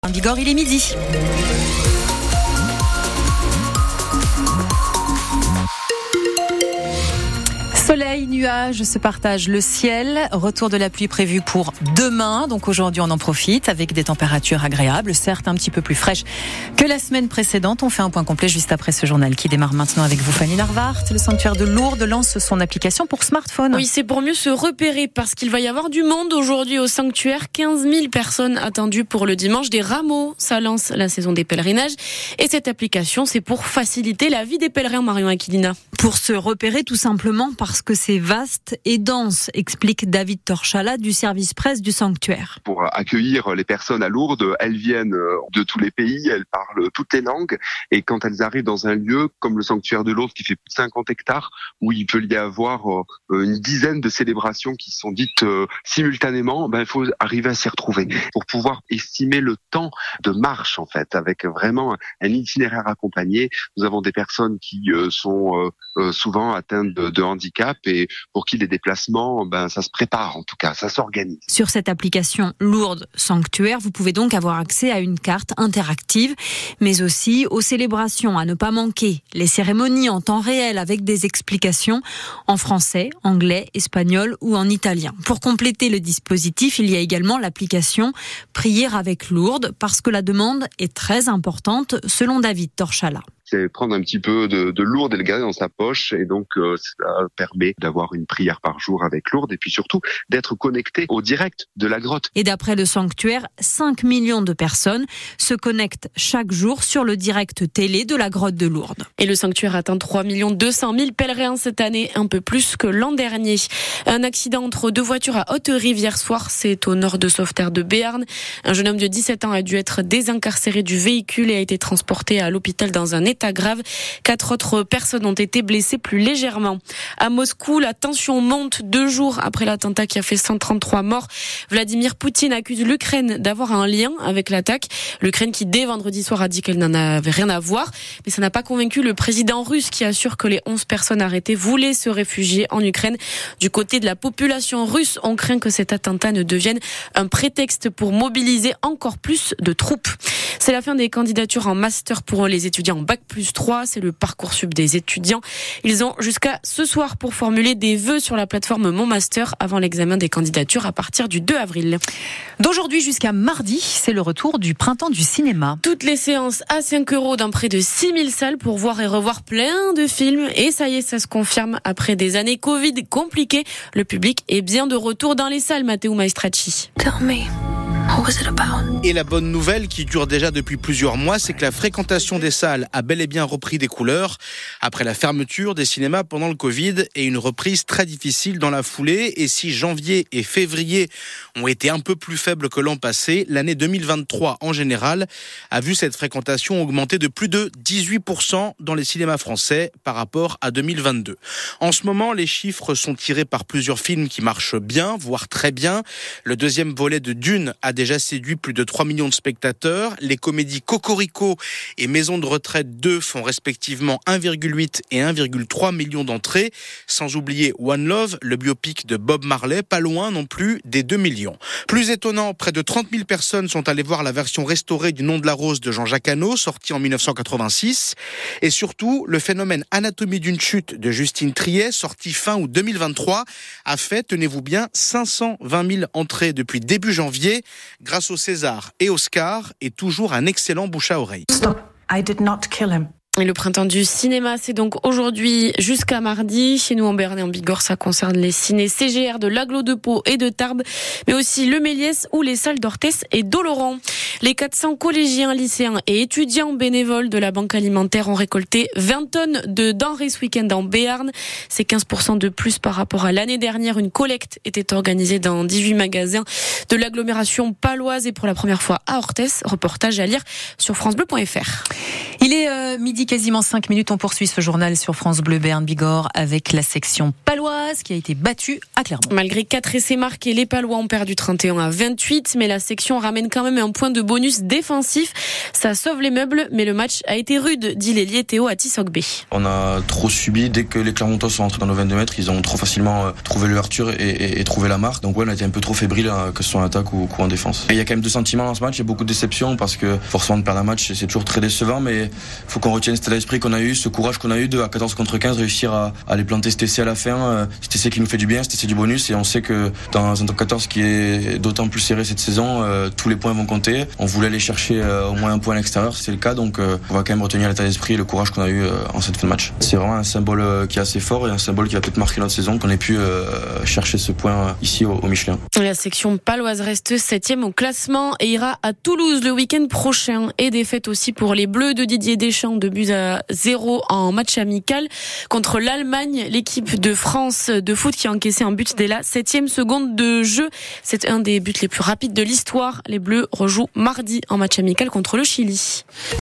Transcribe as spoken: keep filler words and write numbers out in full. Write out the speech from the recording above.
Bigorre, il est midi. Soleil, nuages se partagent le ciel. Retour de la pluie prévu pour demain. Donc aujourd'hui, on en profite avec des températures agréables, certes un petit peu plus fraîches que la semaine précédente. On fait un point complet juste après ce journal qui démarre maintenant avec vous, Fanny Narvart. Le sanctuaire de Lourdes lance son application pour smartphone. Oui, c'est pour mieux se repérer parce qu'il va y avoir du monde aujourd'hui au sanctuaire. quinze mille personnes attendues pour le dimanche des rameaux. Ça lance la saison des pèlerinages. Et cette application, c'est pour faciliter la vie des pèlerins, Marion Aquilina. Pour se repérer tout simplement parce que c'est vaste et dense, explique David Torchala du service presse du sanctuaire. Pour accueillir les personnes à Lourdes, elles viennent de tous les pays, elles parlent toutes les langues et quand elles arrivent dans un lieu comme le sanctuaire de Lourdes qui fait plus de cinquante hectares, où il peut y avoir une dizaine de célébrations qui sont dites simultanément, ben il faut arriver à s'y retrouver pour pouvoir estimer le temps de marche en fait, avec vraiment un itinéraire accompagné. Nous avons des personnes qui sont souvent atteintes de, de handicap et pour qui les déplacements, ben ça se prépare en tout cas, ça s'organise. Sur cette application Lourdes Sanctuaire, vous pouvez donc avoir accès à une carte interactive, mais aussi aux célébrations à ne pas manquer, les cérémonies en temps réel avec des explications en français, anglais, espagnol ou en italien. Pour compléter le dispositif, il y a également l'application Prier avec Lourdes, parce que la demande est très importante, selon David Torchala. C'est prendre un petit peu de, de Lourdes et le garder dans sa poche et donc euh, ça permet d'avoir une prière par jour avec Lourdes et puis surtout d'être connecté au direct de la grotte. Et d'après le sanctuaire, cinq millions de personnes se connectent chaque jour sur le direct télé de la grotte de Lourdes. Et le sanctuaire atteint trois millions deux cent mille pèlerins cette année, un peu plus que l'an dernier. Un accident entre deux voitures à Haute-Rive hier soir, c'est au nord de Sauveterre de Béarn. Un jeune homme de dix-sept ans a dû être désincarcéré du véhicule et a été transporté à l'hôpital dans un état grave. Quatre autres personnes ont été blessées plus légèrement. À Moscou, la tension monte deux jours après l'attentat qui a fait cent trente-trois morts. Vladimir Poutine accuse l'Ukraine d'avoir un lien avec l'attaque. L'Ukraine qui, dès vendredi soir, a dit qu'elle n'en avait rien à voir. Mais ça n'a pas convaincu le président russe qui assure que les onze personnes arrêtées voulaient se réfugier en Ukraine. Du côté de la population russe, on craint que cet attentat ne devienne un prétexte pour mobiliser encore plus de troupes. C'est la fin des candidatures en master pour les étudiants en bac plus trois. C'est le Parcoursup des étudiants. Ils ont jusqu'à ce soir pour formuler des vœux sur la plateforme Mon Master avant l'examen des candidatures à partir du deux avril. D'aujourd'hui jusqu'à mardi, c'est le retour du printemps du cinéma. Toutes les séances à cinq euros dans près de six mille salles pour voir et revoir plein de films. Et ça y est, ça se confirme. Après des années Covid compliquées, le public est bien de retour dans les salles, Matteo Maestracci. Tell me. Et la bonne nouvelle qui dure déjà depuis plusieurs mois, c'est que la fréquentation des salles a bel et bien repris des couleurs après la fermeture des cinémas pendant le Covid et une reprise très difficile dans la foulée. Et si janvier et février ont été un peu plus faibles que l'an passé, l'année deux mille vingt-trois en général a vu cette fréquentation augmenter de plus de dix-huit pour cent dans les cinémas français par rapport à deux mille vingt-deux. En ce moment, les chiffres sont tirés par plusieurs films qui marchent bien, voire très bien. Le deuxième volet de Dune a déjà séduit plus de trois millions de spectateurs. Les comédies Cocorico et Maison de retraite deux font respectivement un virgule huit et un virgule trois millions d'entrées. Sans oublier One Love, le biopic de Bob Marley, pas loin non plus des deux millions. Plus étonnant, près de trente mille personnes sont allées voir la version restaurée du Nom de la Rose de Jean-Jacques Hano, sortie en dix-neuf cent quatre-vingt-six. Et surtout, le phénomène Anatomie d'une chute de Justine Triet, sorti fin août deux mille vingt-trois, a fait, tenez-vous bien, cinq cent vingt mille entrées depuis début janvier. Grâce au César et Oscar, et toujours un excellent bouche à oreille. Stop. I did not kill him. Et le printemps du cinéma, c'est donc aujourd'hui jusqu'à mardi. Chez nous en Béarn et en Bigorre, ça concerne les cinés C G R de l'Aglo de Pau et de Tarbes, mais aussi le Méliès ou les salles d'Orthès et d'Oloron. Les quatre cents collégiens, lycéens et étudiants bénévoles de la Banque alimentaire ont récolté vingt tonnes de denrées ce week-end en Béarn. C'est quinze pour cent de plus par rapport à l'année dernière. Une collecte était organisée dans dix-huit magasins de l'agglomération paloise et pour la première fois à Orthès. Reportage à lire sur francebleu point f r. Il est euh, midi quasiment cinq minutes. On poursuit ce journal sur France Bleu Béarn Bigorre avec la section paloise. Paloise qui a été battue à Clermont. Malgré quatre essais marqués, les Palois ont perdu trente et un à vingt-huit, mais la section ramène quand même un point de bonus défensif. Ça sauve les meubles, mais le match a été rude, dit l'ailier Théo Atisogbe. On a trop subi. Dès que les Clermontois sont entrés dans nos vingt-deux mètres, ils ont trop facilement euh, trouvé l'ouverture et, et, et trouvé la marque. Donc ouais, on a été un peu trop fébrile, hein, que ce soit en attaque ou, ou en défense. Et il y a quand même deux sentiments dans ce match. Il y a beaucoup de déception parce que forcément de perdre un match, c'est toujours très décevant, mais il faut qu'on retienne cet état d'esprit qu'on a eu, ce courage qu'on a eu de à quatorze contre quinze, réussir à, à les planter cet essai à la fin. Euh, cet essai qui nous fait du bien, cet essai du bonus, et on sait que dans un top quatorze qui est d'autant plus serré cette saison, euh, tous les points vont compter. On voulait aller chercher euh, au moins un point à l'extérieur, c'est le cas, donc euh, on va quand même retenir l'état d'esprit et le courage qu'on a eu euh, en cette fin de match. C'est vraiment un symbole euh, qui est assez fort et un symbole qui va peut-être marquer notre saison, qu'on ait pu euh, chercher ce point euh, ici au, au Michelin. La section paloise reste septième au classement et ira à Toulouse le week-end prochain. Et défaite aussi pour les Bleus de Didier Deschamps, de buts à zéro en match amical contre l'Allemagne, l'équipe de France de foot qui a encaissé un but dès la septième seconde de jeu. C'est un des buts les plus rapides de l'histoire. Les Bleus rejouent mardi en match amical contre le Chili.